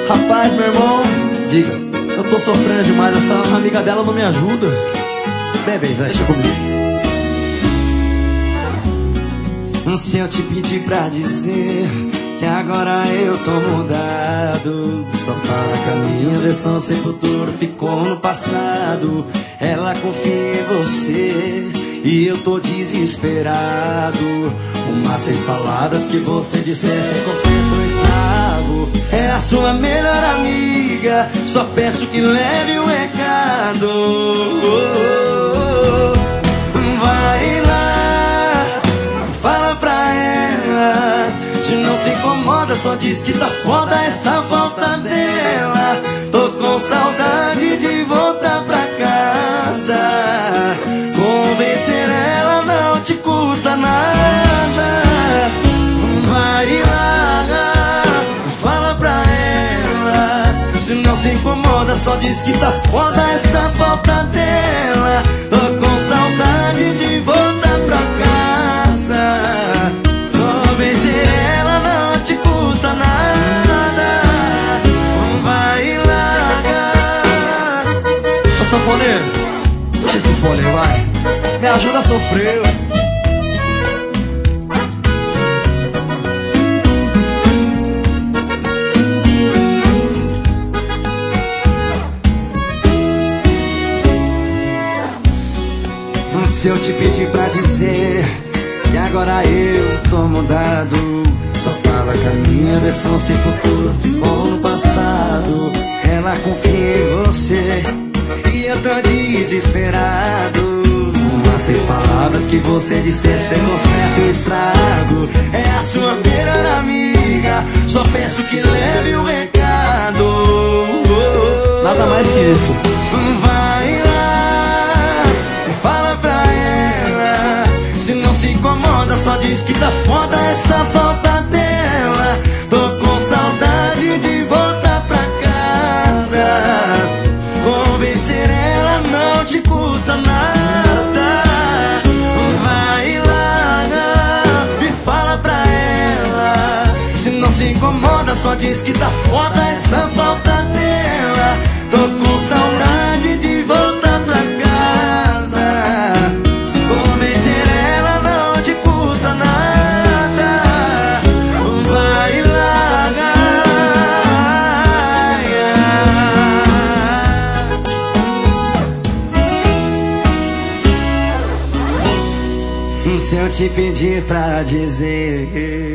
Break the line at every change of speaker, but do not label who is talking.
Rapaz, meu irmão, diga, eu tô sofrendo demais, essa amiga dela não me ajuda. Bem, deixa comigo. Se eu te pedir pra dizer que agora eu tô mudado, só fala que a minha versão sem futuro ficou no passado. Ela confia em você e eu tô desesperado. Umas 6 palavras que você disser sem conserto um estrago. É a sua melhor amiga, só peço que leve um recado. Vai lá, fala pra ela, se não se incomoda, só diz que tá foda essa falta dela. Tô com saudade de voltar pra casa. Convencer ela não te custa nada. Vai lá, fala pra ela, se não se incomoda, só diz que tá foda essa falta dela. Tô com saudade de voltar pra casa. Convencer ela não te custa nada. Vai lá. Ô sanfoneiro, puxa esse fone, vai, me ajuda a sofrer. Se eu te pedir pra dizer que agora eu tô mudado, só fala que a minha versão sem futuro ficou no passado. Ela confia em você e eu tô desesperado. Umas 6 palavras que você disser sem conserto o estrago. É a sua melhor amiga, só peço que leve um recado. Nada mais que isso. Vai lá, fala pra ela, se não se incomoda, só diz que tá foda essa falta dela. Tô com saudade de voltar pra casa. Convencer ela não te custa nada. Vai lá e fala pra ela, se não se incomoda, só diz que tá foda essa falta dela. Tô com saudade de voltar pra casa. Convencer ela não te custa nada. Vai lá. Se eu te pedir pra dizer